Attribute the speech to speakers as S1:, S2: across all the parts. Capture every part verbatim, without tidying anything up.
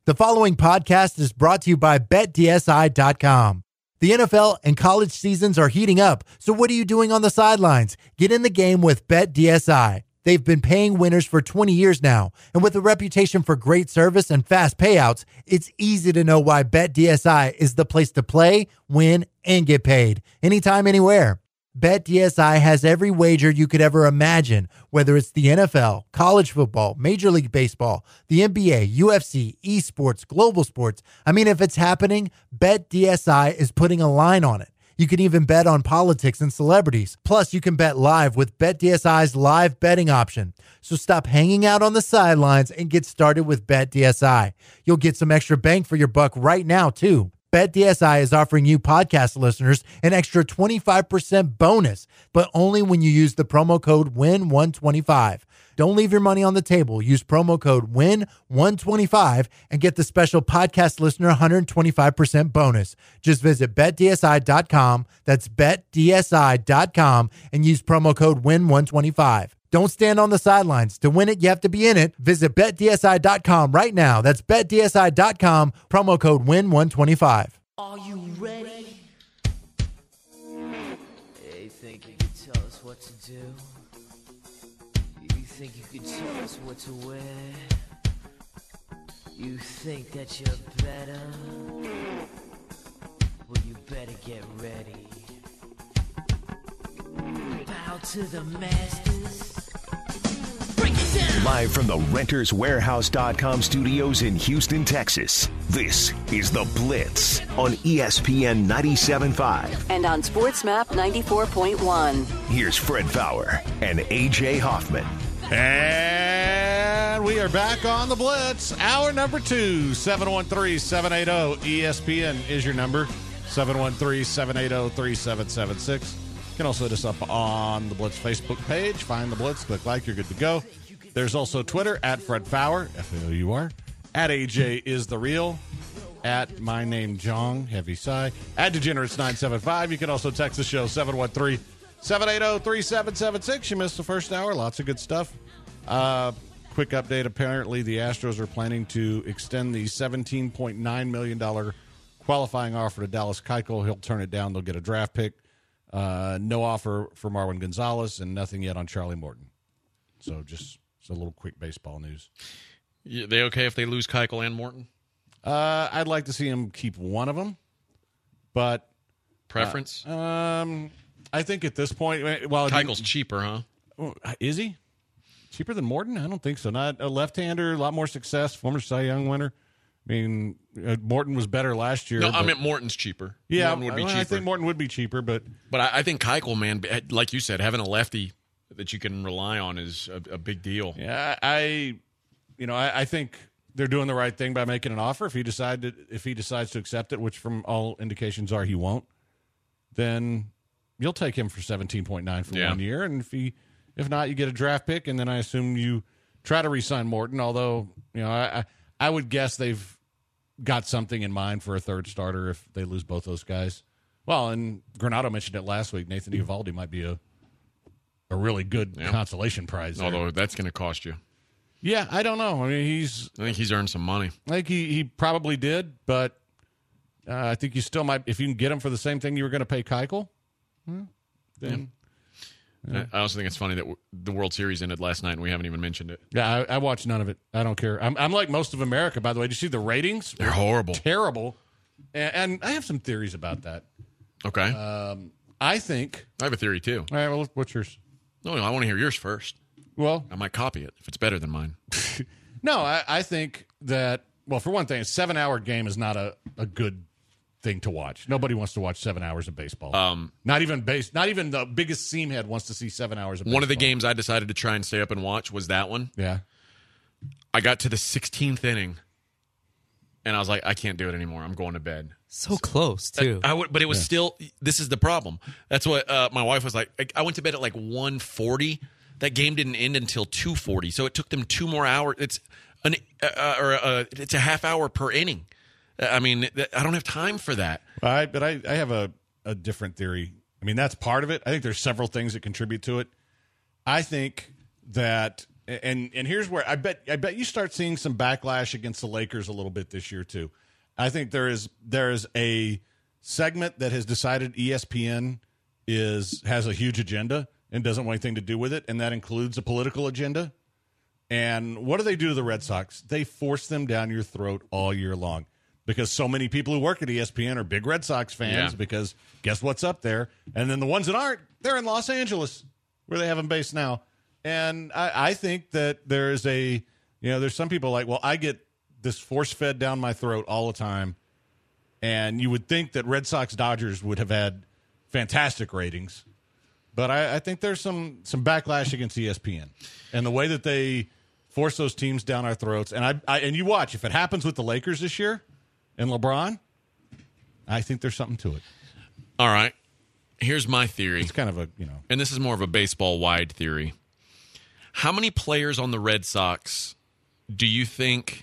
S1: The following podcast is brought to you by Bet D S I dot com. The N F L and college seasons are heating up, so what are you doing on the sidelines? Get in the game with Bet D S I. They've been paying winners for twenty years now, and with a reputation for great service and fast payouts, it's easy to know why Bet D S I is the place to play, win, and get paid. Anytime, anywhere. Bet D S I has every wager you could ever imagine, whether it's the N F L, college football, Major League Baseball, the N B A, U F C, esports, global sports. I mean, if it's happening, Bet D S I is putting a line on it. You can even bet on politics and celebrities. Plus, you can bet live with Bet D S I's live betting option. So stop hanging out on the sidelines and get started with Bet D S I. You'll get some extra bang for your buck right now, too. Bet D S I is offering you podcast listeners an extra twenty-five percent bonus, but only when you use the promo code W I N one twenty-five. Don't leave your money on the table. Use promo code W I N one twenty-five and get the special podcast listener one hundred twenty-five percent bonus. Just visit Bet D S I dot com. That's Bet D S I dot com and use promo code W I N one twenty-five. Don't stand on the sidelines. To win it, you have to be in it. Visit Bet D S I dot com right now. That's Bet D S I dot com, promo code W I N one twenty-five.
S2: Are you ready? You think you can tell us what to do? You think you can tell us what to wear? You think that you're better? Well, you better get ready. Bow to the masters. Break it down.
S3: Live from the Renters Warehouse dot com studios in Houston, Texas, this is The Blitz on E S P N ninety-seven point five.
S4: And on SportsMap ninety-four point one.
S3: Here's Fred Faour and A J Hoffman.
S5: And we are back on The Blitz. Hour number two, seven one three, seven eight zero, E S P N is your number, seven one three, seven eight zero, three seven seven six. You can also hit us up on the Blitz Facebook page. Find the Blitz, click like, you're good to go. There's also Twitter, at Fred Faour, F A O U R, at A J is the real, at my name Jong, heavy sigh, at Degenerates nine seven five. You can also text the show, seven one three, seven eight zero, three seven seven six. You missed the first hour, lots of good stuff. Uh, quick update, apparently the Astros are planning to extend the seventeen point nine million dollars qualifying offer to Dallas Keuchel. He'll turn it down, they'll get a draft pick. Uh, no offer for Marwin Gonzalez, and nothing yet on Charlie Morton. So just, just a little quick baseball news.
S6: Yeah, they okay if they lose Keuchel and Morton?
S5: Uh, I'd like to see him keep one of them, but
S6: preference.
S5: Uh, um, I think at this point, well,
S6: Keuchel's cheaper, huh?
S5: Is he cheaper than Morton? I don't think so. Not a left-hander, a lot more success, former Cy Young winner. I mean, uh, Morton was better last year.
S6: No,
S5: but,
S6: I meant Morton's cheaper.
S5: Yeah,
S6: Morton would be
S5: well,
S6: cheaper.
S5: I think Morton would be cheaper, but
S6: but I, I think Keuchel, man, like you said, having a lefty that you can rely on is a, a big deal.
S5: Yeah, I, you know, I, I think they're doing the right thing by making an offer. If he decided, if he decides to accept it, which from all indications are he won't, then you'll take him for seventeen point nine for
S6: yeah.
S5: one year, and if he, if not, you get a draft pick, and then I assume you try to re-sign Morton. Although, you know, I, I, I would guess they've got something in mind for a third starter if they lose both those guys. Well, and Granado mentioned it last week. Nathan Eovaldi might be a a really good yeah. consolation prize there.
S6: Although that's going to cost you.
S5: Yeah, I don't know. I mean, he's.
S6: I think he's earned some money.
S5: I think he, he probably did, but uh, I think you still might. If you can get him for the same thing you were going to pay Keuchel, well, then.
S6: Yeah. I also think it's funny that w- the World Series ended last night and we haven't even mentioned it.
S5: Yeah, I, I watched none of it. I don't care. I'm, I'm like most of America, by the way. Did you see the ratings?
S6: They're horrible.
S5: Terrible. And, and I have some theories about that.
S6: Okay.
S5: Um, I think.
S6: I have a theory, too.
S5: All right, well, what's yours?
S6: No, no, I want to hear yours first.
S5: Well,
S6: I might copy it if it's better than mine.
S5: No, I, I think that, well, for one thing, a seven-hour game is not a, a good thing to watch. Nobody wants to watch seven hours of baseball. Um, not even base. Not even the biggest seamhead wants to see seven hours of baseball.
S6: One of the games I decided to try and stay up and watch was that one.
S5: Yeah.
S6: I got to the sixteenth inning, and I was like, I can't do it anymore. I'm going to bed.
S7: So close, too.
S6: I, I would, but it was
S5: Yeah.
S6: still, this is the problem. That's what uh, my wife was like. I, I went to bed at like one forty. That game didn't end until two forty, so it took them two more hours. It's an uh, or uh, it's a half hour per inning. I mean, I don't have time for that.
S5: I, but I, I have a, a different theory. I mean, that's part of it. I think there's several things that contribute to it. I think that and and here's where I bet I bet you start seeing some backlash against the Lakers a little bit this year too. I think there is there is a segment that has decided E S P N is has a huge agenda and doesn't want anything to do with it, and that includes a political agenda. And what do they do to the Red Sox? They force them down your throat all year long because so many people who work at E S P N are big Red Sox fans
S6: Yeah.
S5: because guess what's up there? And then the ones that aren't, they're in Los Angeles where they have them based now. And I, I think that there is a, you know, there's some people like, well, I get this force fed down my throat all the time. And you would think that Red Sox Dodgers would have had fantastic ratings. But I, I think there's some some backlash against E S P N and the way that they force those teams down our throats. And I, I and you watch, if it happens with the Lakers this year and LeBron, I think there's something to it.
S6: All right. Here's my theory.
S5: It's kind of a, you know.
S6: And this is more of a baseball-wide theory. How many players on the Red Sox do you think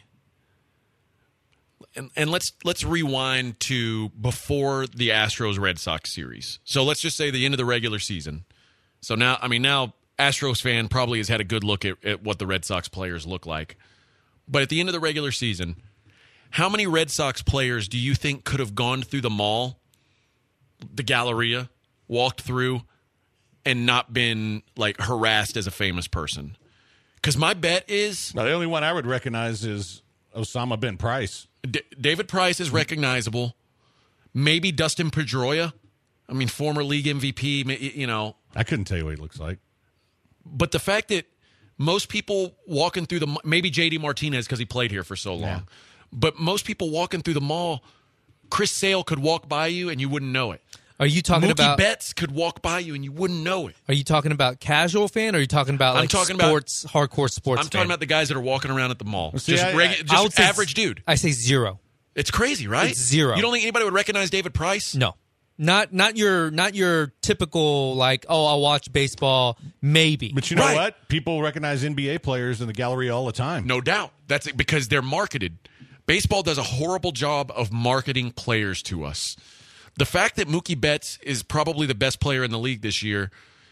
S6: and, and let's let's rewind to before the Astros Red Sox series. So let's just say the end of the regular season. So now, I mean, now Astros fan probably has had a good look at, at what the Red Sox players look like. But at the end of the regular season, how many Red Sox players do you think could have gone through the mall, the Galleria, walked through, and not been like harassed as a famous person? Because my bet is
S5: Now, the only one I would recognize is Osama bin Price.
S6: D- David Price is recognizable. Maybe Dustin Pedroia. I mean, former league M V P, ma- you know.
S5: I couldn't tell you what he looks like.
S6: But the fact that most people walking through the – maybe J D Martinez because he played here for so long.
S5: Yeah.
S6: But most people walking through the mall, Chris Sale could walk by you and you wouldn't know it.
S7: Are you talking
S6: Mookie
S7: about
S6: Betts could walk by you and you wouldn't know it.
S7: Are you talking about casual fan or are you talking about
S6: I'm
S7: like
S6: talking about-
S7: sports hardcore sports
S6: I'm talking
S7: fan?
S6: about the guys that are walking around at the mall.
S5: see,
S6: just
S5: I-
S6: regu-
S5: I-
S7: I would
S6: just
S7: say
S6: average
S7: z-
S6: dude.
S7: I say zero.
S6: It's crazy, right?
S7: It's zero.
S6: You don't think anybody would recognize David Price?
S7: No. Not not your not your typical like, oh, I'll watch baseball maybe.
S5: But you know
S6: Right.
S5: what? People recognize N B A players in the gallery all the time.
S6: No doubt. That's it, because they're marketed. Baseball does a horrible job of marketing players to us. The fact that Mookie Betts is probably the best player in the league this year,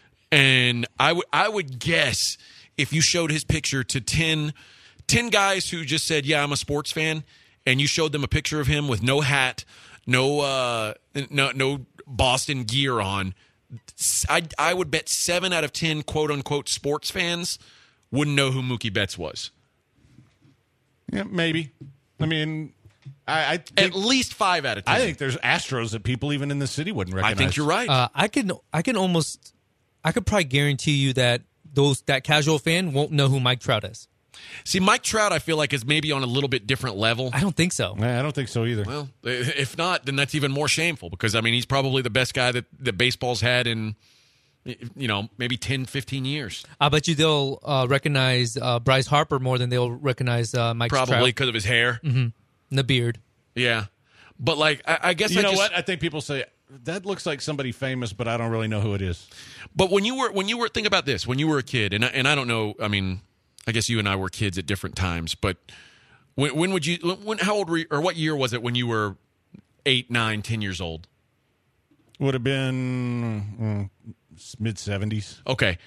S6: and I would I would guess if you showed his picture to ten, ten guys who just said, yeah, I'm a sports fan, and you showed them a picture of him with no hat, no uh, no no Boston gear on, I, I would bet seven out of ten quote-unquote sports fans wouldn't know who Mookie Betts was.
S5: Yeah, maybe. I mean, I, I think,
S6: At least five out of ten.
S5: I think there's Astros that people even in the city wouldn't recognize.
S6: I think you're right.
S7: Uh, I can I can almost I could probably guarantee you that those that casual fan won't know who Mike Trout is.
S6: See, Mike Trout, I feel like, is maybe on a little bit different level.
S7: I don't think so.
S5: Yeah, I don't think so either.
S6: Well, if not, then that's even more shameful because, I mean, he's probably the best guy that, that baseball's had in, you know, maybe ten, fifteen years.
S7: I bet you they'll uh, recognize uh, Bryce Harper more than they'll recognize uh, Mike Trout.
S6: Probably because of his hair.
S7: Mm-hmm. And the beard.
S6: Yeah. But, like, I, I guess
S5: you
S6: I
S5: know
S6: just,
S5: what? I think people say, that looks like somebody famous, but I don't really know who it is.
S6: But when you were, when you were, think about this, when you were a kid, and I, and I don't know, I mean, I guess you and I were kids at different times, but when, when would you, when, how old were you, or what year was it when you were eight, nine, ten years old?
S5: Would have been uh, mid seventies.
S6: Okay.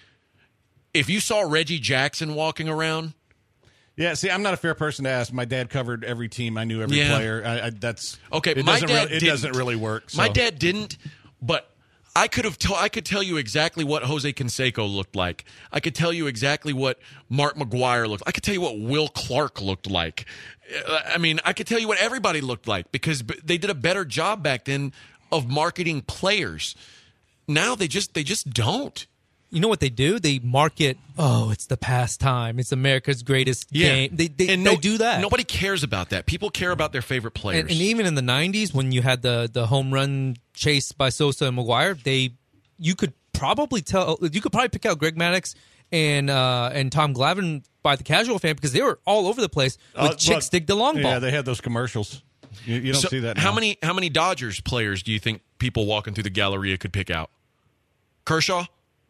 S6: If you saw Reggie Jackson walking around,
S5: Yeah, see, I'm not a fair person to ask. My dad covered every team. I knew every
S6: Yeah.
S5: player. I, I, that's
S6: okay,
S5: It
S6: my
S5: doesn't
S6: dad
S5: really, it
S6: didn't.
S5: doesn't really work.
S6: My
S5: so.
S6: dad didn't, but I could have. T- I could tell you exactly what Jose Canseco looked like. I could tell you exactly what Mark McGuire looked. I could tell you what Will Clark looked like. Uh, I mean, I could tell you what everybody looked like because b- they did a better job back then of marketing players. Now they just they just don't.
S7: You know what they do? They market, oh, it's the pastime. It's America's greatest game. They, they,
S6: and
S7: they
S6: no-
S7: do that.
S6: Nobody cares about that. People care about their favorite players.
S7: And, and even in the nineties, when you had the, the home run chase by Sosa and McGuire, they you could probably tell you could probably pick out Greg Maddux and uh, and Tom Glavine by the casual fan because they were all over the place with
S5: Uh,
S7: chicks
S5: but-
S7: dig the long ball.
S5: Yeah, they had those commercials. You, you don't
S6: So
S5: see that
S6: how
S5: now.
S6: many how many Dodgers players do you think people walking through the Galleria could pick out? Kershaw?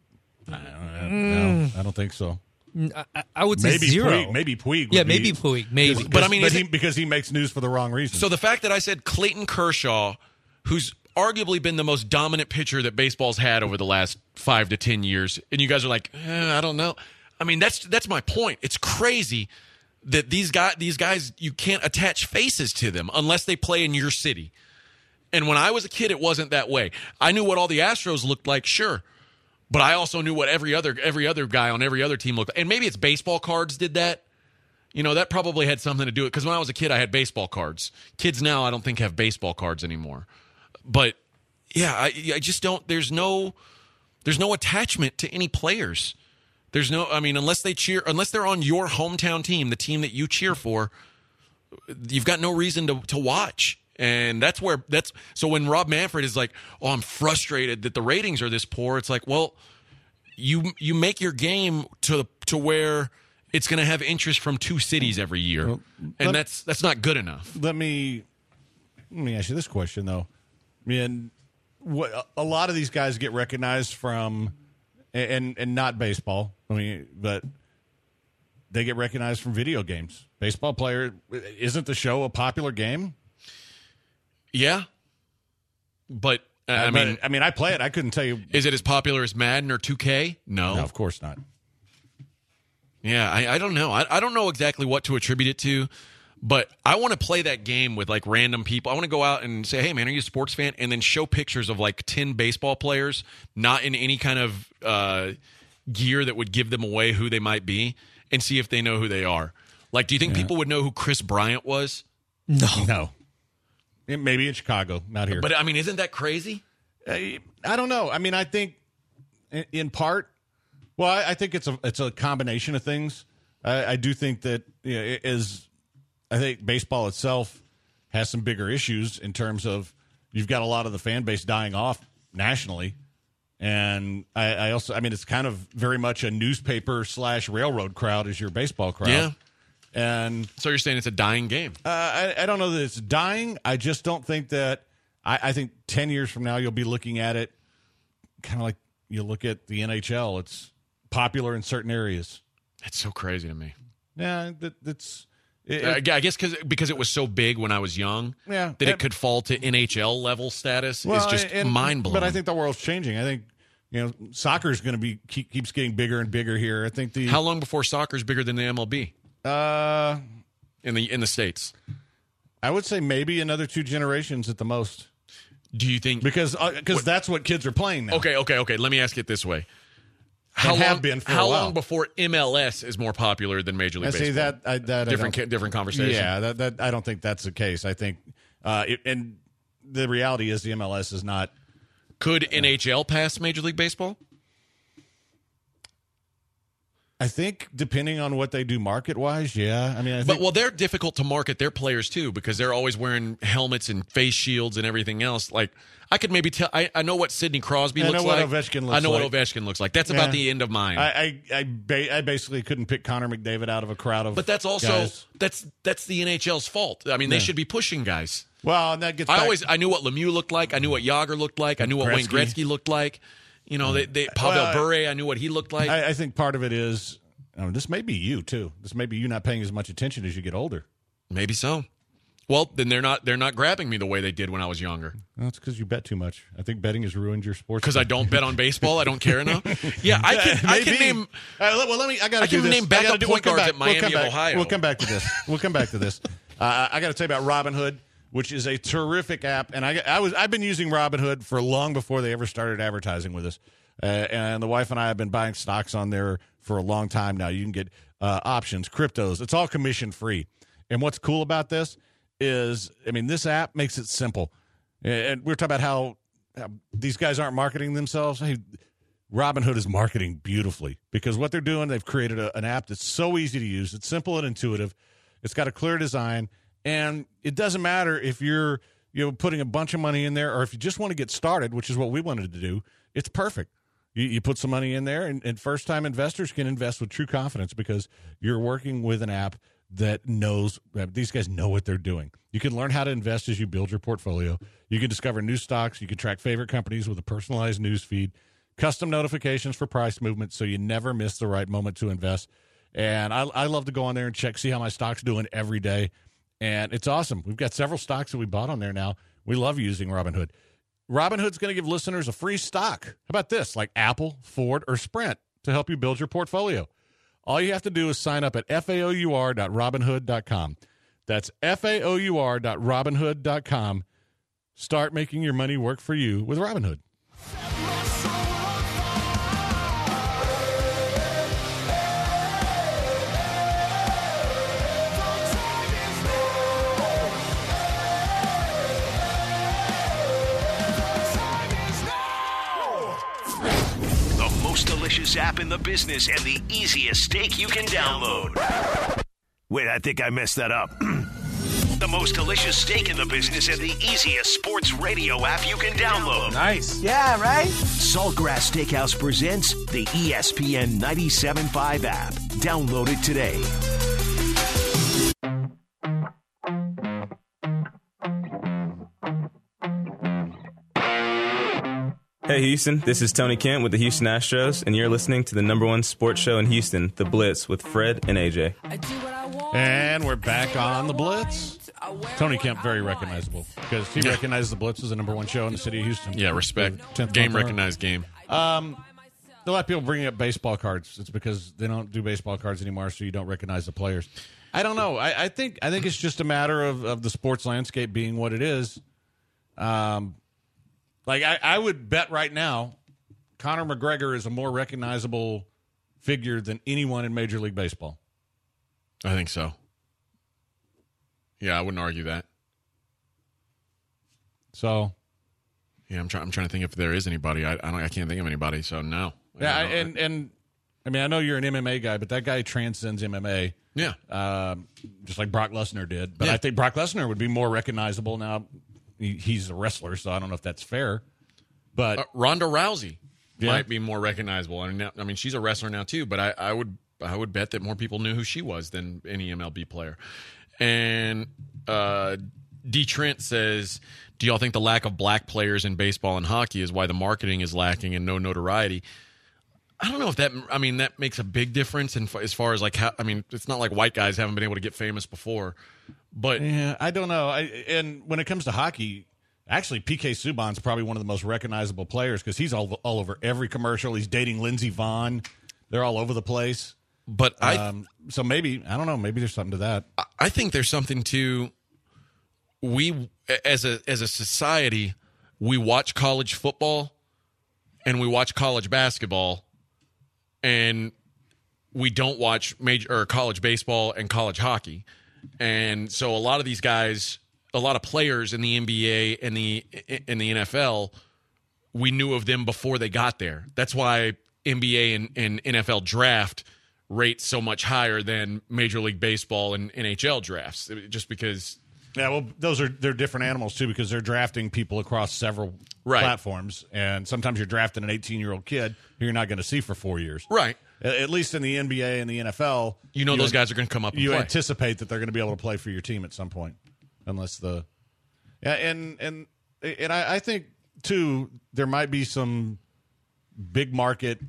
S5: No, I don't think so.
S7: I, I would say
S5: Maybe
S7: zero.
S5: Puig. Maybe Puig.
S7: Yeah,
S5: would
S7: maybe
S5: be,
S7: Puig. Maybe.
S5: Because-
S6: But I mean,
S5: but
S6: is
S5: he,
S6: it-
S5: because he makes news for the wrong reason.
S6: So the fact that I said Clayton Kershaw, who's arguably been the most dominant pitcher that baseball's had over the last five to ten years, and you guys are like, eh, I don't know. I mean, that's that's my point. It's crazy that these guys, these guys, you can't attach faces to them unless they play in your city. And when I was a kid, it wasn't that way. I knew what all the Astros looked like, sure, but I also knew what every other every other guy on every other team looked like. And maybe it's baseball cards did that. You know, that probably had something to do with it, because when I was a kid, I had baseball cards. Kids now, I don't think have baseball cards anymore. But yeah, I, I just don't. There's no, there's no attachment to any players. There's no. I mean, unless they cheer, unless they're on your hometown team, the team that you cheer for, you've got no reason to to watch. And that's where that's. So when Rob Manfred is like, "Oh, I'm frustrated that the ratings are this poor," it's like, well, you you make your game to to where it's going to have interest from two cities every year, well, and let, that's that's not good enough.
S5: Let me let me ask you this question though. I mean, what, a lot of these guys get recognized from, and and not baseball. I mean, but they get recognized from video games. Baseball player, isn't the show a popular game?
S6: Yeah, but uh, I
S5: I
S6: mean,
S5: mean, I mean, I play it. I couldn't tell you.
S6: Is it as popular as Madden or two K? No,
S5: no, of course not.
S6: Yeah, I, I don't know. I, I don't know exactly what to attribute it to, but I want to play that game with like random people. I want to go out and say, "Hey, man, are you a sports fan?" And then show pictures of like ten baseball players, not in any kind of uh, gear that would give them away who they might be, and see if they know who they are. Like, do you think
S5: Yeah.
S6: people would know who Chris Bryant was?
S7: No.
S5: No. It, maybe in Chicago, not here.
S6: But I mean, isn't that crazy?
S5: I, I don't know. I mean, I think in, in part, well, I, I think it's a it's a combination of things. I, I do think that you know, it is. I think baseball itself has some bigger issues in terms of you've got a lot of the fan base dying off nationally, and I, I also, I mean, it's kind of very much a newspaper slash railroad crowd as your baseball crowd.
S6: Yeah.
S5: And
S6: So you're saying it's a dying game?
S5: uh, I, I don't know that it's dying. I just don't think that. I, I think ten years from now you'll be looking at it kind of like you look at the N H L. It's popular in certain areas.
S6: It's so crazy to me.
S5: Yeah, that, that's. It,
S6: I
S5: it,
S6: I guess because because it was so big when I was young,
S5: Yeah.
S6: that
S5: And-
S6: it could fall to N H L level status
S5: well,
S6: is just
S5: and-
S6: mind blowing.
S5: But I think the world's changing. I think you know soccer is going to be keep, keeps getting bigger and bigger here. I think the
S6: how long before soccer's bigger than the M L B
S5: uh,
S6: in the in the States?
S5: I would say maybe another two generations at the most,
S6: Do you think?
S5: because because that's what kids are playing now.
S6: Okay, okay, okay. Let me ask it this way: How
S5: And have
S6: long?
S5: been for a
S6: how
S5: while.
S6: long before M L S is more popular than Major League
S5: I
S6: Baseball?
S5: see that. I, that
S6: different
S5: I
S6: ca-
S5: don't-
S6: different conversation.
S5: Yeah, that, that I don't think that's the case. I think, uh, it, and the reality is the M L S is not.
S6: Could N H L pass Major League Baseball?
S5: I think depending on what they do market wise, yeah. I mean, I think,
S6: But well, they're difficult to market their players too because they're always wearing helmets and face shields and everything else. Like I could maybe tell. I, I know what Sidney Crosby
S5: I
S6: looks
S5: know what
S6: like.
S5: Ovechkin looks
S6: I know
S5: like.
S6: what Ovechkin looks like. That's
S5: Yeah.
S6: about the end of mine.
S5: I I I, ba- I basically couldn't pick Connor McDavid out of a crowd of.
S6: but that's also
S5: guys.
S6: that's that's the N H L's fault. I mean, they
S5: Yeah.
S6: should be pushing guys.
S5: Well, and that gets.
S6: I
S5: back-
S6: always I knew what Lemieux looked like. I knew what Yager looked like. I knew what Wayne
S5: Gretzky.
S6: Gretzky looked like. You know, they, they Pavel
S5: Well,
S6: Bure. I knew what he looked like.
S5: I, I think part of it is. Um, this may be you too. This may be you not paying as much attention as you get older.
S6: Maybe so. Well, then they're not they're not grabbing me the way they did when I was younger.
S5: Well, it's because you bet too much. I think betting has ruined your sports.
S6: Because I don't bet on baseball. I don't care enough. Yeah, I can I can
S5: Maybe.
S6: name.
S5: All right, let- well, let me. I got
S6: I
S5: to do
S6: can
S5: this.
S6: name
S5: I
S6: backup
S5: gotta do-
S6: point
S5: we'll come
S6: guards
S5: back.
S6: at Miami
S5: we'll come
S6: of
S5: back.
S6: Ohio.
S5: We'll come back to this. We'll come back to this. Uh, I got to tell you about Robinhood, which is a terrific app, and I, I was I've been using Robinhood for long before they ever started advertising with us. Uh, and the wife and I have been buying stocks on there for a long time now. You can get uh, options, cryptos. It's all commission free. And what's cool about this is, I mean, this app makes it simple. And we're talking about how, how these guys aren't marketing themselves. Hey, Robinhood is marketing beautifully because what they're doing, they've created a, an app that's so easy to use. It's simple and intuitive. It's got a clear design, and it doesn't matter if you're you know putting a bunch of money in there or if you just want to get started, which is what we wanted to do. It's perfect. You, you put some money in there, and, and first-time investors can invest with true confidence because you're working with an app that knows that these guys know what they're doing. You can learn how to invest as you build your portfolio. You can discover new stocks. You can track favorite companies with a personalized news feed, custom notifications for price movement so you never miss the right moment to invest. And I, I love to go on there and check, see how my stock's doing every day. And it's awesome. We've got several stocks that we bought on there now. We love using Robinhood. Robinhood's going to give listeners a free stock. How about this? Like Apple, Ford, or Sprint to help you build your portfolio. All you have to do is sign up at F A O U R dot robinhood dot com. That's F A O U R dot robinhood dot com. Start making your money work for you with Robinhood.
S3: Delicious app in the business and the easiest steak you can download. Wait, I think I messed that up. The most delicious steak in the business and the easiest sports radio app you can download.
S8: Nice. Yeah, right?
S3: Saltgrass Steakhouse presents the E S P N ninety-seven point five app. Download it today.
S9: Hey Houston, this is Tony Kent with the Houston Astros, and you're listening to the number one sports show in Houston, The Blitz, with Fred and A J.
S5: And we're back on The Blitz. Tony Kemp, very recognizable, because he
S6: Yeah.
S5: recognizes The Blitz as the number one show in the city of Houston.
S6: Yeah, respect.
S5: tenth
S6: Game
S5: month in a row.
S6: recognized game.
S5: Um, a lot of people bring up baseball cards. It's because they don't do baseball cards anymore, so you don't recognize the players. I don't know. I, I think I think it's just a matter of, of the sports landscape being what it is. Um, like I, I would bet right now, Conor McGregor is a more recognizable figure than anyone in Major League Baseball.
S6: I think so. Yeah, I wouldn't argue that.
S5: So,
S6: yeah, I'm trying. I'm trying to think if there is anybody. I, I don't. I can't think of anybody. So no.
S5: yeah,
S6: I
S5: I,
S6: don't know.
S5: and and I mean, I know you're an M M A guy, but that guy transcends M M A.
S6: yeah.
S5: Um, just like Brock Lesnar did. But
S6: Yeah.
S5: I think Brock Lesnar would be more recognizable now. He, he's a wrestler, so I don't know if that's fair. But
S6: Uh, Ronda Rousey
S5: Yeah.
S6: might be more recognizable. I mean, now, I mean, she's a wrestler now too. But I, I would. I would bet that more people knew who she was than any M L B player. And uh, D. Trent says, do y'all think the lack of black players in baseball and hockey is why the marketing is lacking and no notoriety? I don't know if that, I mean, that makes a big difference in, as far as like, how, I mean, it's not like white guys haven't been able to get famous before, but
S5: yeah, I don't know. I, and when it comes to hockey, actually, P K Subban's probably one of the most recognizable players because he's all, all over every commercial. He's dating Lindsey Vonn. They're all over the place.
S6: but I,
S5: Um, so maybe, I don't know, maybe there's something to that.
S6: I think there's something to, we, as a, as a society, we watch college football and we watch college basketball and we don't watch major or college baseball and college hockey. And so a lot of these guys, a lot of players in the N B A and the in the N F L, we knew of them before they got there. That's why N B A and, and N F L draft rates so much higher than Major League Baseball and N H L drafts, just because.
S5: Yeah, well, those are they're different animals too because they're drafting people across several
S6: Right.
S5: platforms, and sometimes you're drafting an eighteen-year-old kid who you're not going to see for four years.
S6: Right.
S5: At at least in the N B A and the N F L,
S6: You know those guys are going to come up and
S5: You
S6: play.
S5: anticipate that they're going to be able to play for your team at some point, unless the yeah, and and and I, I think too there might be some big market.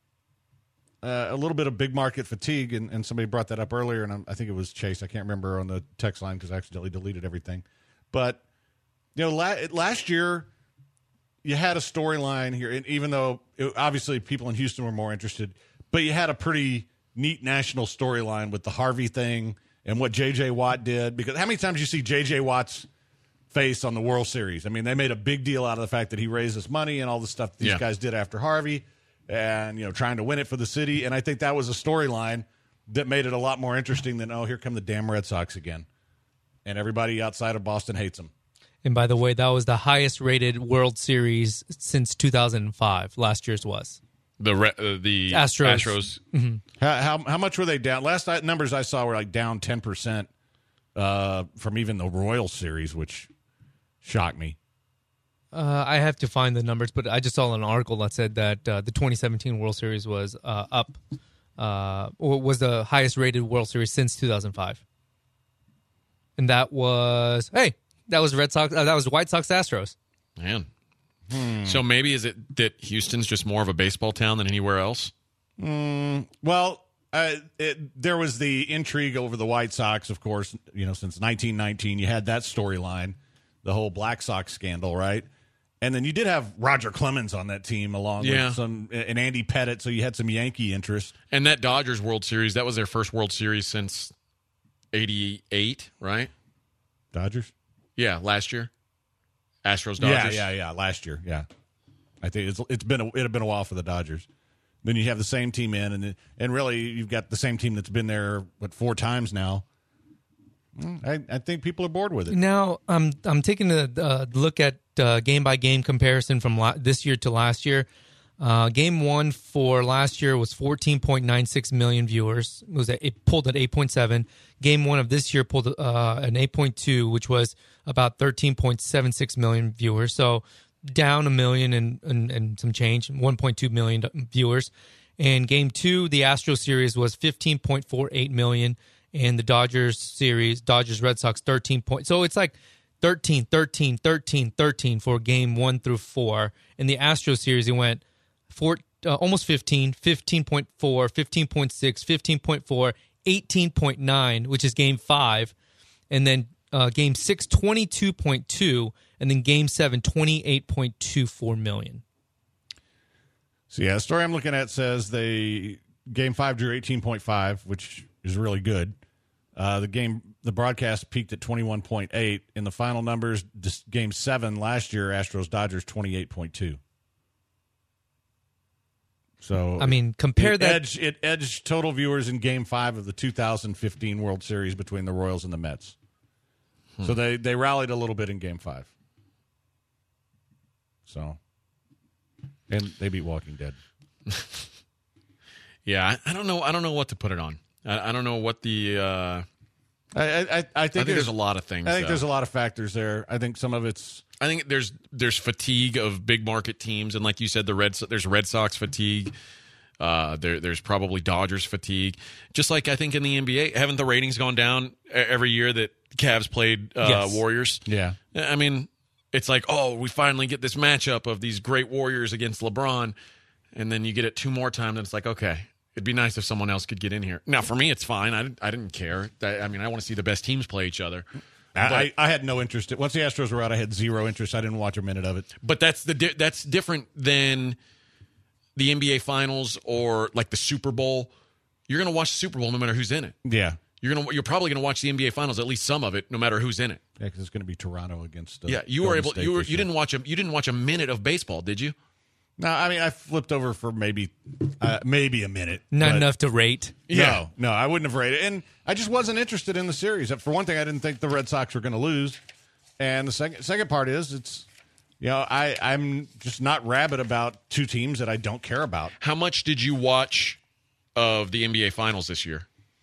S5: Uh, a little bit of big market fatigue, and, and somebody brought that up earlier, and I'm, I think it was Chase. I can't remember on the text line because I accidentally deleted everything. But, you know, la- last year you had a storyline here, and even though it, obviously people in Houston were more interested, but you had a pretty neat national storyline with the Harvey thing and what J J. Watt did. Because how many times you see J J. Watt's face on the World Series? I mean, they made a big deal out of the fact that he raised this money and all the stuff that these
S6: Yeah.
S5: guys did after Harvey. And, you know, trying to win it for the city. And I think that was a storyline that made it a lot more interesting than, oh, here come the damn Red Sox again. And everybody outside of Boston hates them.
S7: And by the way, that was the highest rated World Series since two thousand five. Last year's was.
S6: The re- uh, the
S7: Astros.
S6: Astros.
S5: How, how, how much were they down? Last I, numbers I saw were like down ten percent uh, from even the Royal Series, which shocked me.
S7: Uh, I have to find the numbers, but I just saw an article that said that uh, the twenty seventeen World Series was uh, up, uh, or was the highest rated World Series since two thousand five. And that was, hey, that was Red Sox, uh, that was White Sox Astros.
S6: Man. So maybe is it that Houston's just more of a baseball town than anywhere else?
S5: Well, uh, it, there was the intrigue over the White Sox, of course, you know, since nineteen nineteen. You had that storyline, the whole Black Sox scandal, right? And then you did have Roger Clemens on that team along
S6: Yeah.
S5: with some and Andy Pettitte, so you had some Yankee interest.
S6: And that Dodgers World Series, that was their first World Series since eighty-eight, right?
S5: Dodgers?
S6: Yeah, last year. Astros Dodgers.
S5: Yeah, yeah, yeah. Last year, yeah. I think it's it's been a, it had been a while for the Dodgers. Then you have the same team in, and and really you've got the same team that's been there what four times now. I, I think people are bored with it.
S7: Now, I'm I'm taking a uh, look at uh, game by game comparison from la- this year to last year. Uh, game one for last year was fourteen point nine six million viewers. It was at, it pulled at eight point seven. Game one of this year pulled uh, an eight point two, which was about thirteen point seven six million viewers. So down a million and, and, and some change, one point two million viewers. And game two, the Astro series was fifteen point four eight million. And the Dodgers series, Dodgers Red Sox, thirteen point. So it's like thirteen, thirteen, thirteen, thirteen for game one through four. In the Astro series, it went four, uh, almost fifteen, fifteen point four, fifteen point six, fifteen point four, eighteen point nine, which is game five. And then uh, game six, twenty-two point two. And then game seven, twenty-eight point two four million.
S5: So, yeah, the story I'm looking at says they game five drew eighteen point five, which is really good. Uh, the game, the broadcast peaked at twenty-one point eight. In the final numbers, this game seven last year, Astros Dodgers twenty-eight point two. So
S7: I mean, compare
S5: it
S7: that.
S5: Edged, it edged total viewers in game five of the two thousand fifteen World Series between the Royals and the Mets. Hmm. So they, they rallied a little bit in game five. So, and they beat Walking Dead.
S6: Yeah, I, I don't know. I don't know what to put it on. I, I don't know what the. Uh,
S5: I, I, I think,
S6: I think there's a lot of things.
S5: I think
S6: though.
S5: there's a lot of factors there. I think some of it's.
S6: I think there's there's fatigue of big market teams, and like you said, the Red So- there's Red Sox fatigue. Uh, there there's probably Dodgers fatigue. Just like I think in the N B A, haven't the ratings gone down every year that Cavs played uh,
S7: Yes.
S6: Warriors?
S5: Yeah,
S6: I mean, it's like, oh, we finally get this matchup of these great Warriors against LeBron, and then you get it two more times, and it's like, okay, it'd be nice if someone else could get in here. Now, for me, it's fine. I didn't, I didn't care. I, I mean, I want to see the best teams play each other.
S5: I,
S6: But-
S5: I, I had no interest. Once the Astros were out, I had zero interest. I didn't watch a minute of it.
S6: But that's the di- that's different than the N B A Finals or like the Super Bowl. You're going to watch the Super Bowl no matter who's in it.
S5: Yeah,
S6: You're gonna you're probably going to watch the N B A Finals, at least some of it, no matter who's in it.
S5: yeah, because it's going to be Toronto against. Uh,
S6: Yeah, you were
S5: Golden
S6: able.
S5: State
S6: You were.
S5: this
S6: You
S5: year.
S6: didn't watch a. You didn't watch a minute of baseball, did you?
S5: No, I mean I flipped over for maybe, uh, maybe a minute.
S7: Not
S5: but
S7: enough to rate.
S6: Yeah.
S5: No, no, I wouldn't have rated, and I just wasn't interested in the series. For one thing, I didn't think the Red Sox were going to lose, and the second second part is it's, you know, I I'm just not rabid about two teams that I don't care about.
S6: How much did you watch of the N B A Finals this year?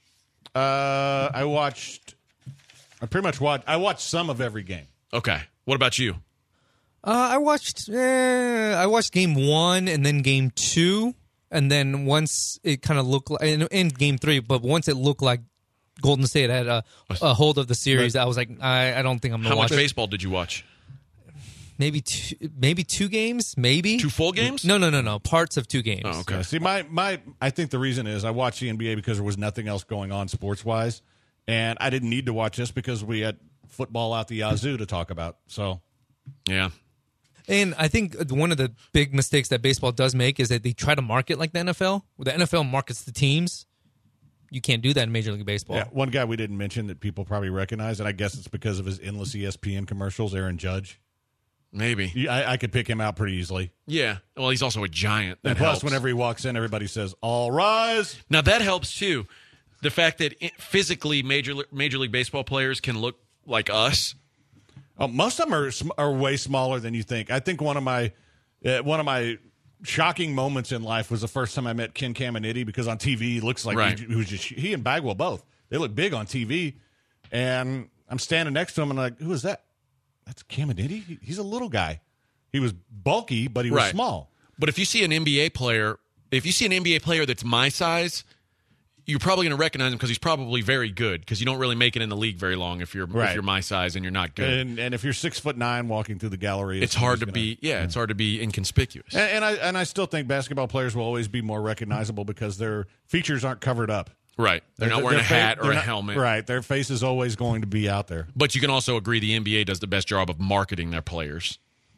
S5: Uh, I watched, I pretty much watched. I watched some of every game.
S6: Okay. What about you?
S7: Uh, I watched. Eh, I watched game one and then game two, and then once it kind of looked like in, in game three, but once it looked like Golden State had a, a hold of the series, I was like, I, I don't think I'm gonna
S6: How
S7: watch
S6: much
S7: it.
S6: baseball did you watch?
S7: Maybe two, maybe two games, maybe
S6: Two full games?
S7: No, no, no, no. Parts of two games.
S6: Oh, okay.
S5: Yeah, see, my my I think the reason is I watched the N B A because there was nothing else going on sports wise, and I didn't need to watch this because we had football out the yazoo to talk about. So
S6: Yeah.
S7: And I think one of the big mistakes that baseball does make is that they try to market like the N F L. Where the N F L markets the teams. You can't do that in Major League Baseball.
S5: yeah, one guy we didn't mention that people probably recognize, and I guess it's because of his endless E S P N commercials. Aaron Judge,
S6: Maybe.
S5: You- I, I could pick him out pretty easily.
S6: Yeah. Well, he's also a giant. That
S5: And plus,
S6: helps.
S5: whenever he walks in, everybody says "All rise."
S6: Now that helps too. The fact that it, physically major Major League Baseball players can look like us.
S5: Oh, most of them are sm- are way smaller than you think. I think one of my uh, one of my shocking moments in life was the first time I met Ken Caminiti, because on T V he looks like
S6: Right.
S5: he, he was just he and Bagwell both. They look big on T V, and I'm standing next to him and I'm like, who is that? That's Caminiti. He, he's a little guy. He was bulky, but he was
S6: Right.
S5: small.
S6: But if you see an N B A player, if you see an N B A player that's my size, you're probably going to recognize him because he's probably very good, because you don't really make it in the league very long if you're
S5: Right.
S6: if you're my size and you're not good.
S5: And and if you're six foot nine walking through the gallery,
S6: it's hard to
S5: gonna-
S6: be yeah, it's hard to be inconspicuous.
S5: And, and I and I still think basketball players will always be more recognizable because their features aren't covered up.
S6: Right. They're not wearing a
S5: Their fa-
S6: hat or
S5: they're
S6: a
S5: not-
S6: helmet.
S5: Right. Their face is always going to be out there.
S6: But you can also agree the N B A does the best job of marketing their players.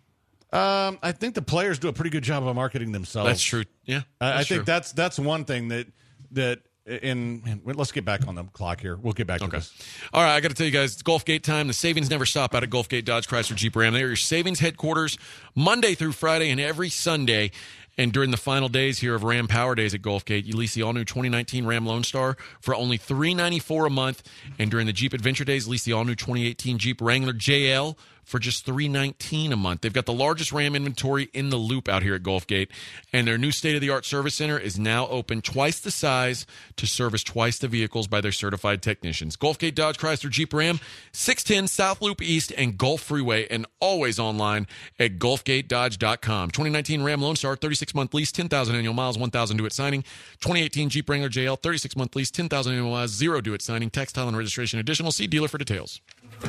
S5: Um, I think the players do a pretty good job of marketing themselves.
S6: That's true. Yeah,
S5: I, I
S6: that's
S5: think
S6: true.
S5: that's that's one thing that that in. Man, let's get back on the clock here. We'll get back to
S6: Okay.
S5: this.
S6: All right, I got to tell you guys, it's Gulfgate time. The savings never stop out at Gulfgate Dodge Chrysler Jeep Ram. They are your savings headquarters Monday through Friday and every Sunday. And during the final days here of Ram Power Days at Gulfgate, you lease the all-new twenty nineteen Ram Lone Star for only three hundred ninety-four dollars a month. And during the Jeep Adventure Days, lease the all-new twenty eighteen Jeep Wrangler J L for just three hundred nineteen dollars a month. They've got the largest Ram inventory in the loop out here at Gulfgate. And their new state-of-the-art service center is now open twice the size to service twice the vehicles by their certified technicians. Gulfgate Dodge Chrysler Jeep Ram, six ten South Loop East and Gulf Freeway, and always online at gulfgate dodge dot com. twenty nineteen Ram Lone Star, thirty-six month lease, ten thousand annual miles, one thousand due at signing. twenty eighteen Jeep Wrangler J L, thirty-six month lease, ten thousand annual miles, zero due at signing. Tax, title, and registration additional. See dealer for details.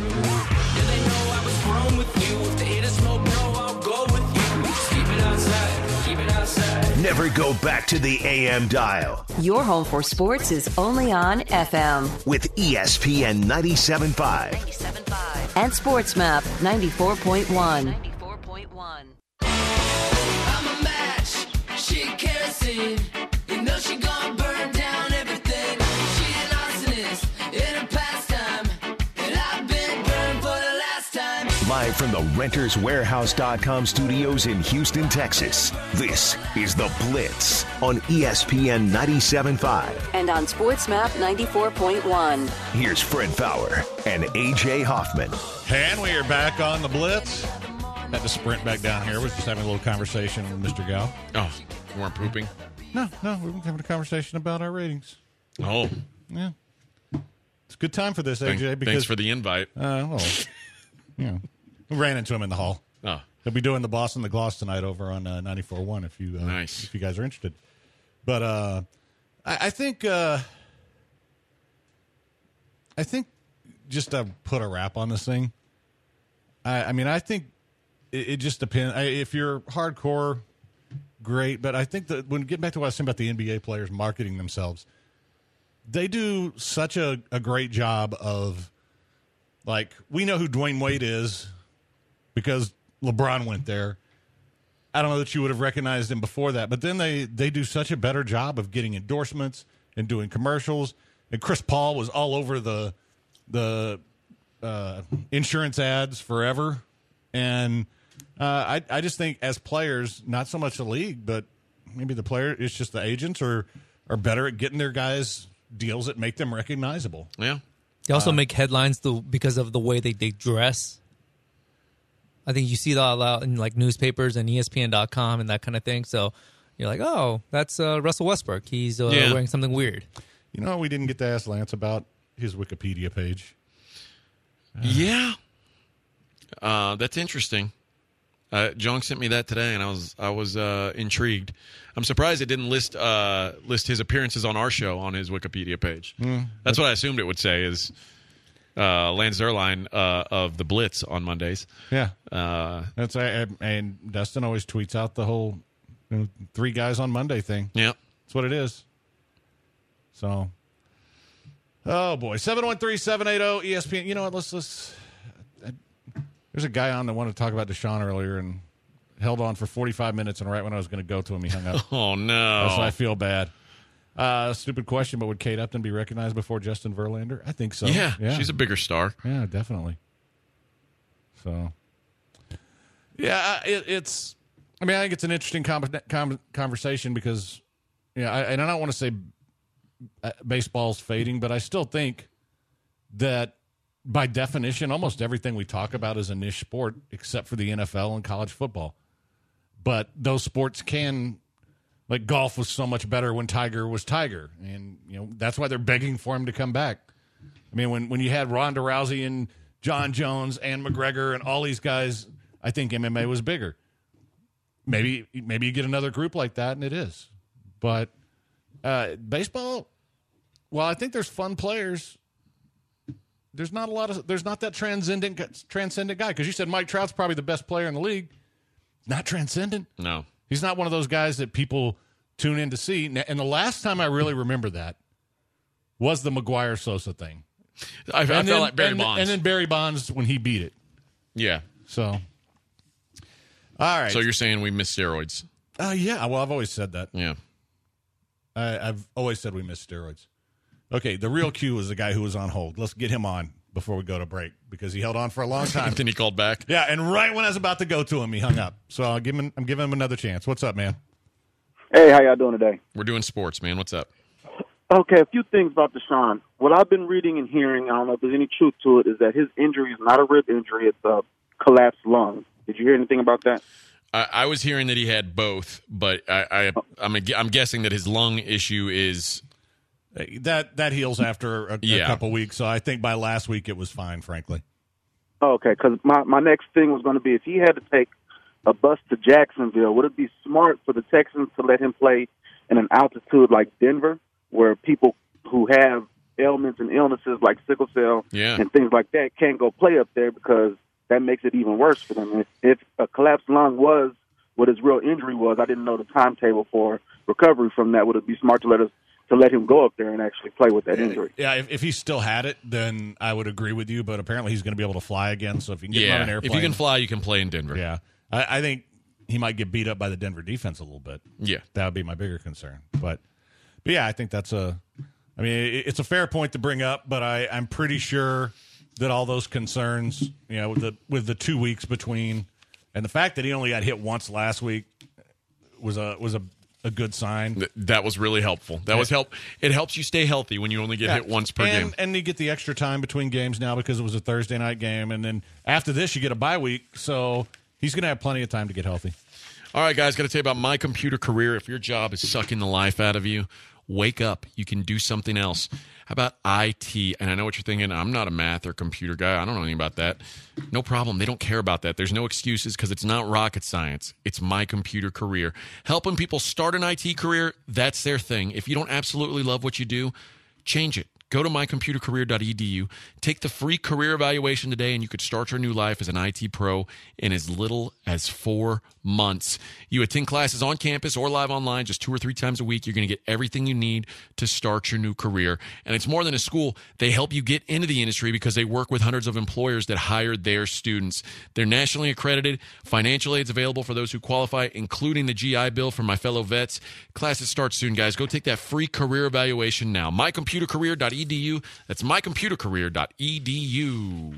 S3: Never go back to the A M dial
S4: Your home for sports is only on F M
S3: with E S P N ninety-seven point five.
S4: and SportsMap ninety-four point one.
S2: ninety-four point one. I'm a match. She kerosene. You know she gonna burn down everything. She an arsonist in her pastime. And I've been burned for the last time.
S3: Live from the renters warehouse dot com studios in Houston, Texas. This is The Blitz on E S P N ninety-seven point five.
S4: And on SportsMap ninety-four point one.
S3: Here's Fred Fowler and A J Hoffman.
S5: And we are back on the Blitz. Had to sprint back down here. Was just having a little conversation with Mister Gow.
S6: Oh, you weren't pooping?
S5: No, no, we were having a conversation about our ratings.
S6: Oh,
S5: Yeah, it's a good time for this, A
S6: thank-
S5: J. Because
S6: thanks for the invite.
S5: uh, well, you know, we ran into him in the hall.
S6: Oh,
S5: He'll be doing the Boss and the Gloss tonight over on uh, ninety-four point one if you uh,
S6: Nice.
S5: if you guys are interested. But uh, I, I think uh, I think just to put a wrap on this thing. I, I mean, I think it, it just depends. I, if you're hardcore, great. But I think that when getting back to what I was saying about the N B A players marketing themselves, they do such a, a great job of, like, we know who Dwayne Wade is because LeBron went there. I don't know that you would have recognized him before that, but then they, they do such a better job of getting endorsements and doing commercials. And Chris Paul was all over the the uh, insurance ads forever. And uh, I I just think as players, not so much the league, but maybe the player, it's just the agents are are better at getting their guys deals that make them recognizable.
S6: yeah.
S7: They
S5: Uh,
S7: also make headlines though because of the way they, they dress. I think you see that a lot in like newspapers and E S P N dot com and that kind of thing. So you're like, oh, that's uh, Russell Westbrook. He's uh,
S6: Yeah.
S7: wearing something weird.
S5: You know, we didn't get to ask Lance about his Wikipedia page.
S6: Yeah. Uh, that's interesting. Uh, John sent me that today, and I was I was uh, intrigued. I'm surprised it didn't list uh, list his appearances on our show on his Wikipedia page. That's what I assumed it would say is uh, Lance Zierlein uh, of the Blitz on Mondays.
S5: Yeah.
S6: Uh,
S5: That's I, I- and Dustin always tweets out the whole you know, three guys on Monday thing.
S6: yeah.
S5: That's what it is. So, oh boy, seven one three seven eight zero E S P N. You know what? Let's let's. I, there's a guy on that wanted to talk about Deshaun earlier and held on for forty-five minutes, and right when I was going to go to him, he hung up.
S6: Oh no.
S5: That's why I feel bad. Uh, stupid question, but would Kate Upton be recognized before Justin Verlander? I think so.
S6: yeah,
S5: yeah,
S6: she's a bigger star.
S5: yeah, definitely. So, yeah, it, it's. I mean, I think it's an interesting com- com- conversation because, yeah, I, and I don't want to say uh, baseball's fading, but I still think that by definition, almost everything we talk about is a niche sport, except for the N F L and college football. But those sports can, like golf was so much better when Tiger was Tiger, and you know that's why they're begging for him to come back. I mean, when when you had Ronda Rousey and John Jones and McGregor and all these guys, I think M M A was bigger. Maybe maybe you get another group like that, and it is. But uh, baseball, well, I think there's fun players. There's not a lot of there's not that transcendent transcendent guy because you said Mike Trout's probably the best player in the league. Not transcendent.
S6: No.
S5: He's not one of those guys that people tune in to see. And the last time I really remember that was the McGuire Sosa thing.
S6: I, I felt
S5: then,
S6: like Barry
S5: and,
S6: Bonds.
S5: and then Barry Bonds when he beat it.
S6: yeah.
S5: So, All right.
S6: So you're saying we miss steroids?
S5: Uh, yeah. Well, I've always said that.
S6: Yeah.
S5: I, I've always said we miss steroids. Okay, the real Q is the guy who was on hold. Let's get him on before we go to break because he held on for a long time.
S6: Then he called back.
S5: Yeah, and right when I was about to go to him, he hung up. So I'll give him, I'm giving him another chance. What's up, man?
S8: Hey, how y'all doing today?
S6: We're doing sports, man. What's up?
S8: Okay, a few things about Deshaun. What I've been reading and hearing, I don't know if there's any truth to it, is that his injury is not a rib injury. It's a collapsed lung. Did you hear anything about that?
S6: I, I was hearing that he had both, but I, I, I'm, I'm guessing that his lung issue is...
S5: That that heals after a,
S6: Yeah.
S5: a couple weeks. So I think by last week it was fine, frankly.
S8: Okay, because my, my next thing was going to be if he had to take a bus to Jacksonville, would it be smart for the Texans to let him play in an altitude like Denver, where people who have ailments and illnesses like sickle cell
S6: Yeah.
S8: and things like that can't go play up there because that makes it even worse for them? If, if a collapsed lung was what his real injury was, I didn't know the timetable for recovery from that. Would it be smart to let us to let him go up there and actually play with that injury?
S5: Yeah, if, if he still had it, then I would agree with you. But apparently he's going to be able to fly again. So if you can get him on
S6: Yeah.
S5: an airplane.
S6: If you can fly, you can play in Denver.
S5: Yeah. I, I think he might get beat up by the Denver defense a little bit.
S6: Yeah.
S5: That would be my bigger concern. But, but yeah, I think that's a – I mean, it, it's a fair point to bring up, but I, I'm pretty sure that all those concerns, you know, with the, with the two weeks between and the fact that he only got hit once last week was a was a – a good sign.
S6: Th- That was really helpful. That was help. It helps you stay healthy when you only get
S5: Yeah.
S6: hit once per
S5: and,
S6: game.
S5: And you get the extra time between games now because it was a Thursday night game. And then after this, you get a bye week. So he's going to have plenty of time to get healthy.
S6: All right, guys, got to tell you about My Computer Career. If your job is sucking the life out of you, wake up. You can do something else. How about I T? And I know what you're thinking. I'm not a math or computer guy. I don't know anything about that. No problem. They don't care about that. There's no excuses because it's not rocket science. It's My Computer Career. Helping people start an I T career, that's their thing. If you don't absolutely love what you do, change it. Go to my computer career dot e d u. Take the free career evaluation today, and you could start your new life as an I T pro in as little as four months. You attend classes on campus or live online just two or three times a week. You're going to get everything you need to start your new career. And it's more than a school. They help you get into the industry because they work with hundreds of employers that hire their students. They're nationally accredited. Financial aid's available for those who qualify, including the G I Bill for my fellow vets. Classes start soon, guys. Go take that free career evaluation now. my computer career dot e d u. That's my computer career dot e d u.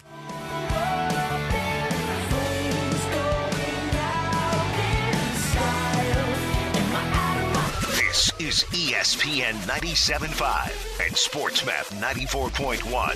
S3: This is E S P N ninety-seven point five and SportsMap ninety-four point one.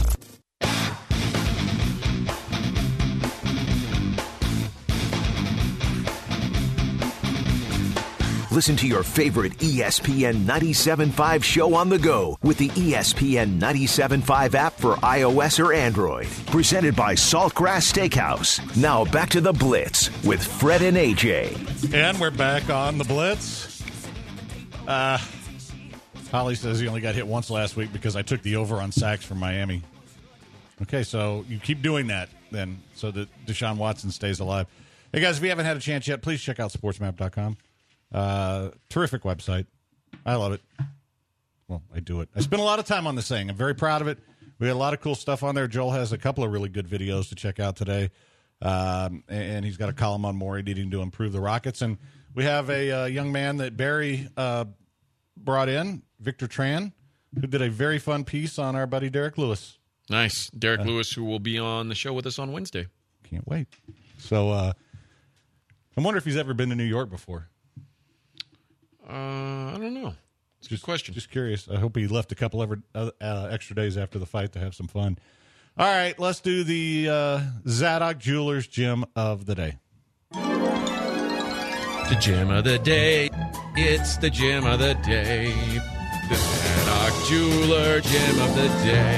S3: Listen to your favorite E S P N ninety-seven point five show on the go with the E S P N ninety-seven point five app for iOS or Android. Presented by Saltgrass Steakhouse. Now back to the Blitz with Fred and A J.
S5: And we're back on the Blitz. Uh, Holly says he only got hit once last week because I took the over on sacks from Miami. Okay, so you keep doing that then so that Deshaun Watson stays alive. Hey, guys, if you haven't had a chance yet, please check out sports map dot com. Uh, terrific website. I love it. Well, I do it. I spend a lot of time on this thing. I'm very proud of it. We had a lot of cool stuff on there. Joel has a couple of really good videos to check out today. Um, and he's got a column on Morey needing to improve the Rockets. And we have a uh, young man that Barry uh, brought in, Victor Tran, who did a very fun piece on our buddy Derek Lewis.
S6: Nice. Derek uh, Lewis, who will be on the show with us on Wednesday.
S5: Can't wait. So uh, I wonder if he's ever been to New York before.
S6: Uh, I don't know. It's a good question.
S5: Just curious. I hope he left a couple ever, uh, uh, extra days after the fight to have some fun. All right, let's do the uh, Zadok Jewelers Gem of the Day.
S6: The gem of the day. It's the gem of the day. The Zadok Jeweler Gem of the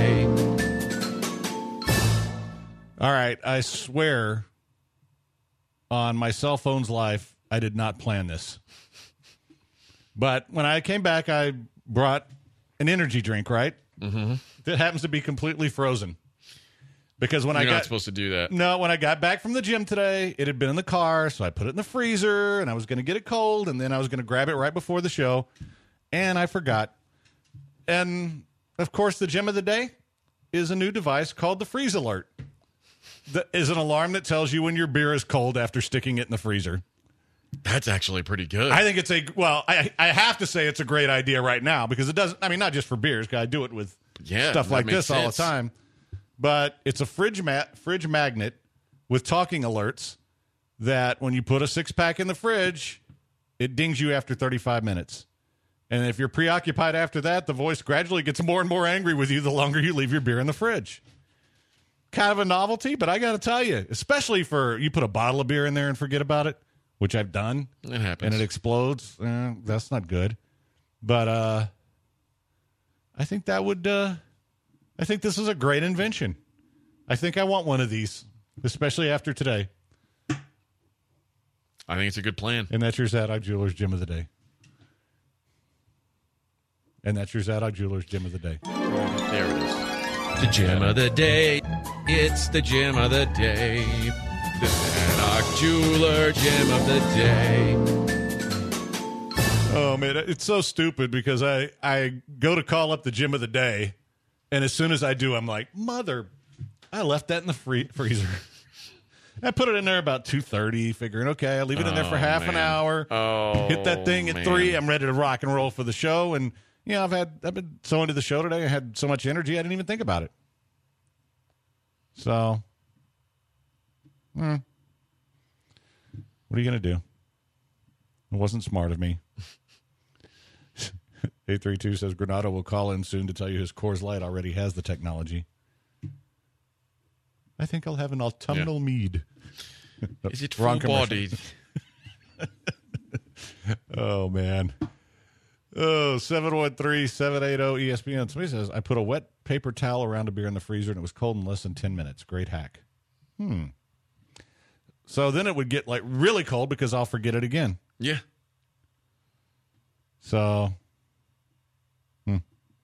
S6: day.
S5: All right, I swear on my cell phone's life, I did not plan this. But when I came back, I brought an energy drink, right?
S6: Mm-hmm.
S5: That happens to be completely frozen. Because when
S6: You're
S5: I got
S6: not supposed to do that.
S5: No, when I got back from the gym today, it had been in the car, so I put it in the freezer, and I was going to get it cold, and then I was going to grab it right before the show, and I forgot. And, of course, the gem of the day is a new device called the Freeze Alert. the, is an alarm that tells you when your beer is cold after sticking it in the freezer.
S6: That's actually pretty good.
S5: I think it's a well. I I have to say it's a great idea right now because it doesn't. I mean, not just for beers. 'Cause I do it with
S6: Yeah,
S5: stuff
S6: that
S5: like
S6: makes
S5: this all the
S6: sense.
S5: time. But it's a fridge mat fridge magnet with talking alerts that when you put a six pack in the fridge, it dings you after thirty-five minutes. And if you're preoccupied after that, the voice gradually gets more and more angry with you the longer you leave your beer in the fridge. Kind of a novelty, but I got to tell you, especially for you put a bottle of beer in there and forget about it, which I've done.
S6: It happens.
S5: And it explodes. Eh, that's not good. But uh, I think that would, uh, I think this is a great invention. I think I want one of these, especially after today.
S6: I think it's a good plan.
S5: And that's your Zadok Jewelers Gym of the Day. And that's your Zadok Jewelers Gym of the Day.
S6: There it is. The gem of the day. It's the gem of the day. The Zadok Jeweler gem of the day.
S5: Oh, man, it's so stupid because I, I go to call up the gym of the day, and as soon as I do, I'm like, mother, I left that in the free- freezer. I put it in there about two thirty, figuring, okay, I'll leave it in there for
S6: Oh,
S5: half an
S6: man.
S5: hour.
S6: Oh,
S5: hit that thing at
S6: man.
S5: three. I'm ready to rock and roll for the show. And, you know, I've had I've been so into the show today. I had so much energy, I didn't even think about it. So, hmm. What are you going to do? It wasn't smart of me. eight three two says Granado will call in soon to tell you his Coors Light already has the technology. I think I'll have an autumnal
S6: Yeah.
S5: mead.
S6: Is it
S5: Wrong
S6: full
S5: commercial.
S6: bodied?
S5: Oh, man. Oh, seven one three, seven eight zero E S P N. Somebody says, I put a wet paper towel around a beer in the freezer and it was cold in less than ten minutes. Great hack. Hmm. So then it would get like really cold because I'll forget it again.
S6: Yeah.
S5: So, hmm.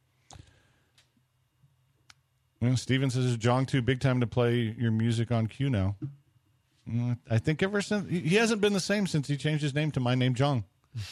S5: Well, Steven says, is Jong too big time to play your music on Q now? Mm, I think ever since, he he hasn't been the same since he changed his name to My Name Jong.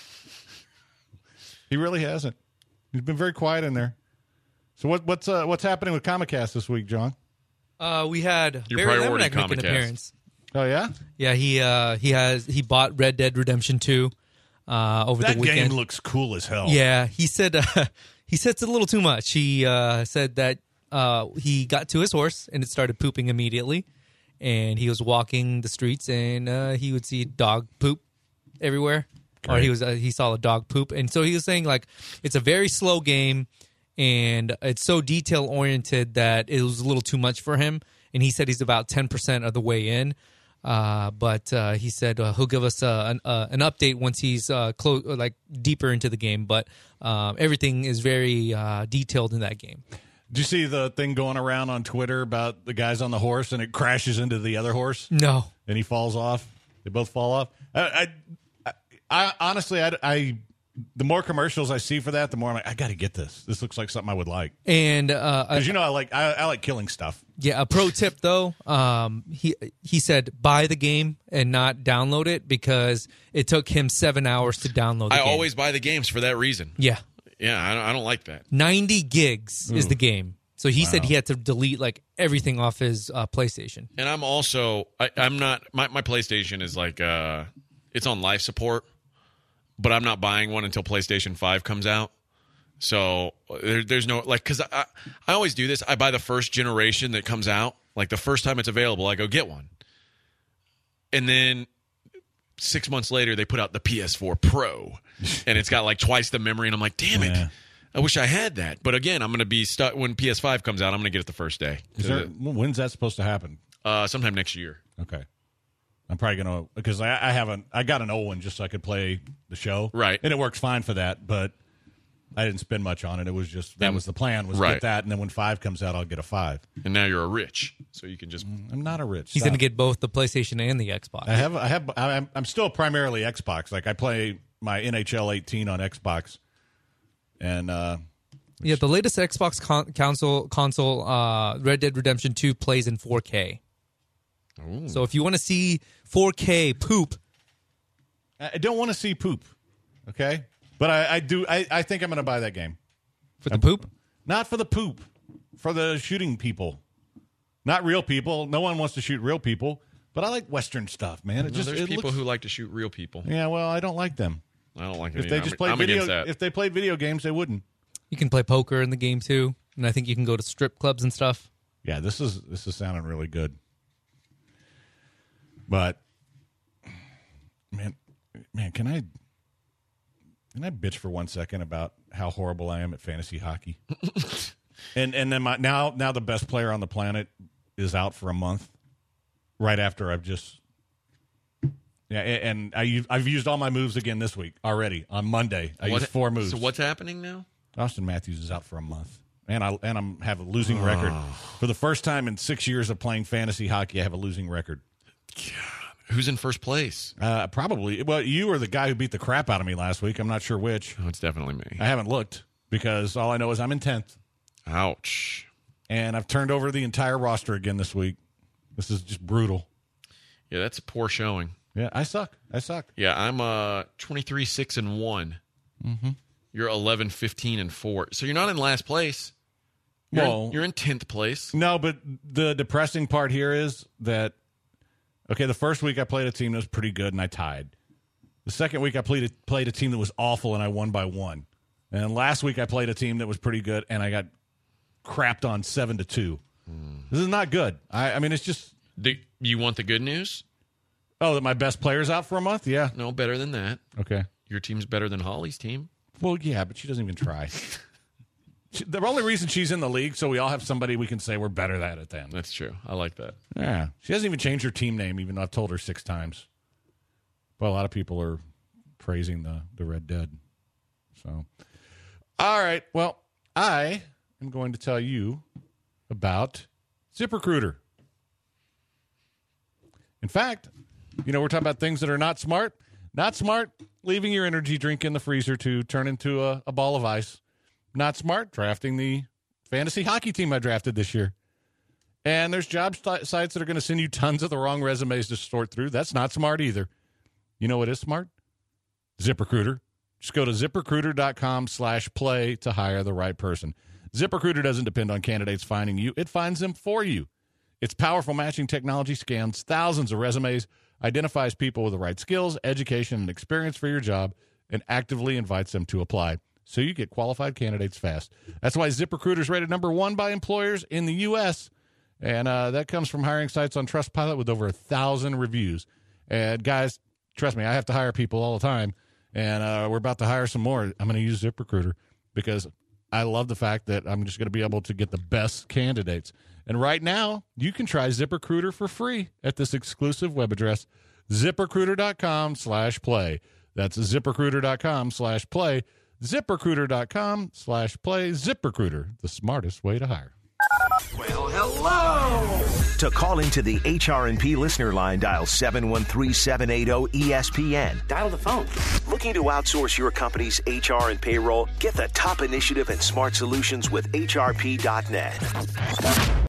S5: He really hasn't. He's been very quiet in there. So what, what's uh, what's happening with Comicast this week, John?
S7: Uh, we had
S6: Your
S7: Barry
S6: priority
S7: Lemonnick make an
S6: Comicast.
S7: appearance.
S5: Oh, yeah?
S7: Yeah, he uh, he has he bought Red Dead Redemption two uh, over
S5: That
S7: the weekend.
S5: game looks cool as hell.
S7: Yeah, he said uh, he said it's a little too much. He uh, said that uh, he got to his horse and it started pooping immediately, and he was walking the streets and uh, he would see dog poop everywhere, or he was uh, he saw a dog poop, and so he was saying like it's a very slow game and it's so detail oriented that it was a little too much for him. And he said he's about ten percent of the way in. Uh, but uh, he said uh, he'll give us uh, an, uh, an update once he's uh, close, like deeper into the game. But um, everything is very uh, detailed in that game.
S5: Did you see the thing going around on Twitter about the guys on the horse and it crashes into the other horse?
S7: No,
S5: And he falls off. They both fall off. I, I, I honestly, I, I, the more commercials I see for that, the more I'm like, I got to get this. This looks like something I would like.
S7: and uh,
S5: Because you know, I like, I, I like killing stuff.
S7: yeah, a pro tip though. Um, he he said buy the game and not download it because it took him seven hours to download. The
S6: I
S7: game.
S6: always buy the games for that reason.
S7: yeah.
S6: Yeah, I don't, I don't like that.
S7: ninety gigs is the game. So he said he had to delete like everything off his uh, PlayStation.
S6: And I'm also, I, I'm not, my, my PlayStation is like, uh, it's on life support, but I'm not buying one until PlayStation five comes out. So there, there's no, like, because I, I always do this. I buy the first generation that comes out. Like the first time it's available, I go get one. And then six months later, they put out the P S four Pro, and it's got like twice the memory. And I'm like, damn it.
S5: Yeah.
S6: I wish I had that. But again, I'm going to be stuck when P S five comes out. I'm going to get it the first day.
S5: Is there, when's that supposed to happen?
S6: Uh, sometime next year.
S5: Okay. I'm probably going to, because I, I haven't, I got an old one just so I could play the show.
S6: Right.
S5: And it works fine for that, but I didn't spend much on it. It was just, that
S6: And-
S5: was the plan, was to
S6: right.
S5: get that. And then when five comes out, I'll get a five.
S6: And now you're a rich, so you can just.
S5: I'm not a rich.
S7: He's
S5: Stop.
S7: going to get both the PlayStation and the Xbox.
S5: I have, I have, I'm, I'm still primarily Xbox. Like I play my N H L eighteen on Xbox. And, uh,
S7: Yeah, the latest Xbox con- console console uh, Red Dead Redemption two plays in four K. So if you want to see four K poop,
S5: I don't want to see poop. Okay. But I, I do, I, I think I'm going to buy that game.
S7: for the poop,
S5: Not for the poop, for the shooting people. Not real people. No one wants to shoot real people. But I like Western stuff, man. It
S6: No,
S5: just
S6: there's
S5: it
S6: people
S5: looks,
S6: who like to shoot real people.
S5: Yeah, well, I don't like them.
S6: I don't like it.
S5: If they
S6: either.
S5: just
S6: I'm,
S5: played
S6: I'm
S5: video,
S6: against that.
S5: if they played video games, they wouldn't.
S7: You can play poker in the game too, and I think you can go to strip clubs and stuff.
S5: Yeah, this is this is sounding really good. But man, man, can I can I bitch for one second about how horrible I am at fantasy hockey? and and then my now now the best player on the planet is out for a month, right after I've just yeah, and I I've used all my moves again this week already on Monday. I
S6: What-
S5: used four moves.
S6: So what's happening now?
S5: Austin Matthews is out for a month. And I and I'm have a losing record. For the first time in six years of playing fantasy hockey, I have a losing record.
S6: Who's in first place?
S5: Uh, probably. Well, you or the guy who beat the crap out of me last week. I'm not sure which.
S6: Oh, it's definitely me.
S5: I haven't looked because all I know is I'm in tenth.
S6: Ouch.
S5: And I've turned over the entire roster again this week. This is just brutal.
S6: Yeah, that's a poor showing.
S5: Yeah, I suck. I suck.
S6: Yeah, I'm uh twenty-three six and one.
S5: Mm-hmm.
S6: You're eleven fifteen and four. So you're not in last place. You're,
S5: Well,
S6: in, you're in tenth place.
S5: No, but the depressing part here is that, okay, the first week I played a team that was pretty good and I tied. The second week I played a, played a team that was awful and I won by one. And last week I played a team that was pretty good and I got crapped on seven to two.
S6: Hmm.
S5: This is not good. I, I mean, it's just.
S6: Do you want the good news?
S5: Oh, that my best player's out for a month? Yeah.
S6: No, better than that.
S5: Okay.
S6: Your team's better than Holly's team.
S5: Well, yeah, but she doesn't even try. She, the only reason she's in the league, so we all have somebody we can say we're better at it than.
S6: That's true. I like that.
S5: Yeah. She hasn't even changed her team name, even though I've told her six times. But a lot of people are praising the, the Red Dead. So, all right. Well, I am going to tell you about ZipRecruiter. In fact, you know, we're talking about things that are not smart. Not smart, leaving your energy drink in the freezer to turn into a, a ball of ice. Not smart, drafting the fantasy hockey team I drafted this year. And there's job st- sites that are going to send you tons of the wrong resumes to sort through. That's not smart either. You know what is smart? ZipRecruiter. Just go to ZipRecruiter.com slash play to hire the right person. ZipRecruiter doesn't depend on candidates finding you. It finds them for you. Its powerful matching technology scans thousands of resumes, identifies people with the right skills, education, and experience for your job, and actively invites them to apply. So you get qualified candidates fast. That's why ZipRecruiter is rated number one by employers in the U S And uh, that comes from hiring sites on Trustpilot with over a thousand reviews. And guys, trust me, I have to hire people all the time. And uh, we're about to hire some more. I'm going to use ZipRecruiter because I love the fact that I'm just going to be able to get the best candidates. And right now, you can try ZipRecruiter for free at this exclusive web address, ZipRecruiter.com slash play. That's ZipRecruiter.com slash play. ZipRecruiter.com slash play. ZipRecruiter, the smartest way to hire.
S3: Well, hello. To call into the H R and P listener line, dial seven one three, seven eight zero, E S P N.
S10: Dial the phone.
S3: Looking to outsource your company's H R and payroll? Get the top initiative and smart solutions with H R P dot net.